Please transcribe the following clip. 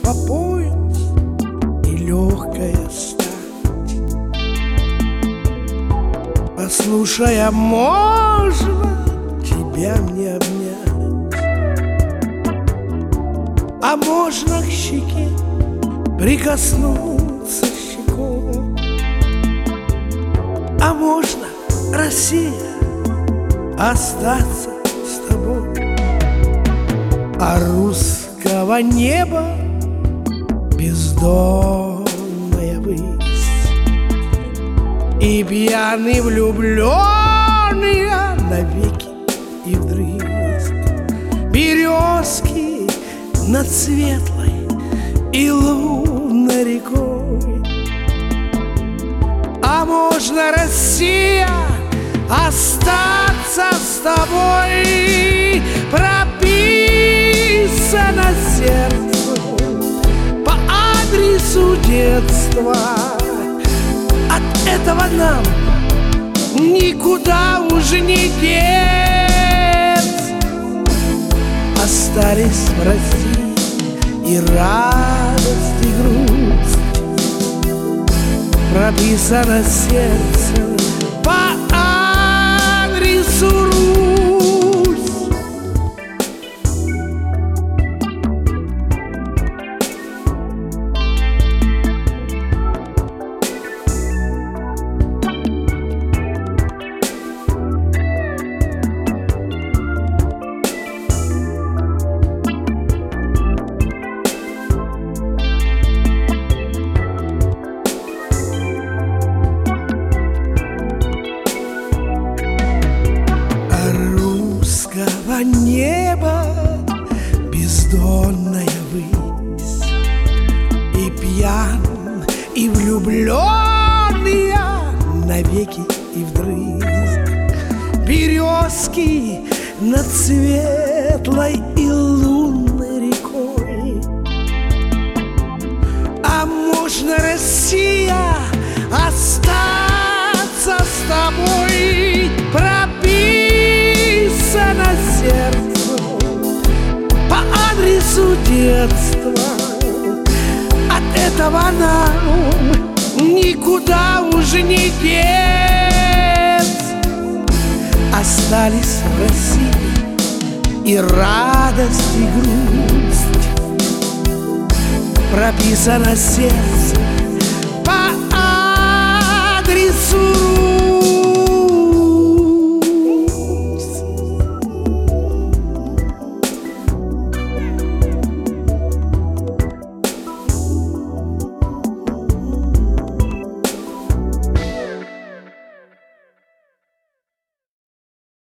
поет и легкая стать. Послушай, а можно тебя мне обнять? А можно к щеке прикоснуться щекой? А можно, Россия, остаться с тобой? А русского неба бездонная высь, и пьяный влюбленный навеки и вдрызг. Березки над светлой и лунной рекой. А можно, Россия, остаться с тобой? Прописано сердцу по адресу детства. От этого нам никуда уже не деться. Остались в России и радость, и грусть. Прописано сердцем по адресу Русь. Небо бездонная высь, и пьян, и влюбленный навеки и вдрызг. Березки над светлой и лунной рекой. А можно, Россия, остаться с тобой? Прописано сердцу по адресу детства. От этого нам никуда уже не деться. Остались в России и радость, и грусть. Прописано сердцем